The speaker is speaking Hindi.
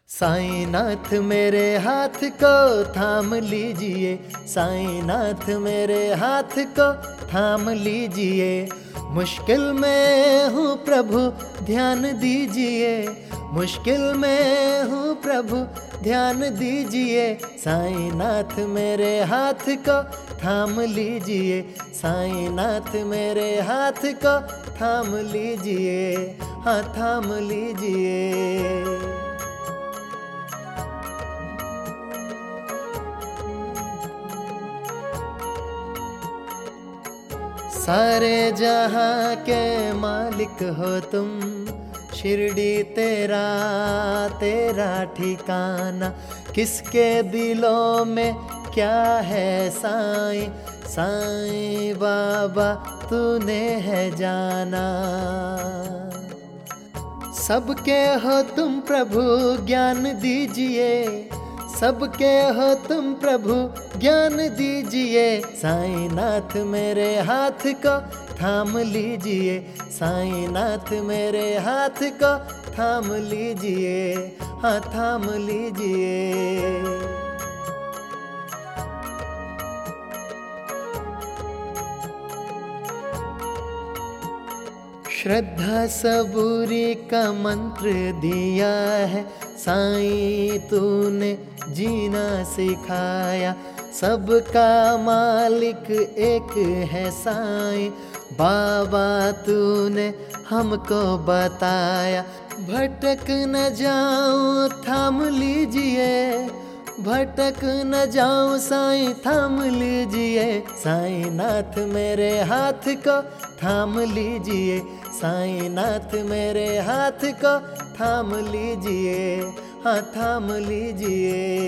साईनाथ मेरे हाथ को थाम लीजिए, साईनाथ मेरे हाथ को थाम लीजिए। मुश्किल में हूँ प्रभु ध्यान दीजिए, मुश्किल में हूँ प्रभु ध्यान दीजिए। साईनाथ मेरे हाथ को थाम लीजिए, साईनाथ मेरे हाथ को थाम लीजिए, हाँ थाम लीजिए। सारे जहाँ के मालिक हो तुम, शिरडी तेरा तेरा ठिकाना। किसके दिलों में क्या है साईं, साईं बाबा तूने है जाना। सबके हो तुम प्रभु ज्ञान दीजिए, सबके हो तुम प्रभु ज्ञान दीजिए। साईनाथ मेरे हाथ को थाम लीजिए, साईनाथ मेरे हाथ को थाम लीजिए, हाँ थाम लीजिए। श्रद्धा सबूरी का मंत्र दिया है साईं तूने जीना सिखाया। सबका मालिक एक है साईं बाबा तूने हमको बताया। भटक न जाऊं थाम लीजिए, भटक न जाऊं साईं थाम लीजिए। साईनाथ मेरे हाथ को थाम लीजिए, साईनाथ मेरे हाथ को थाम लीजिए, हाँ थाम लीजिए।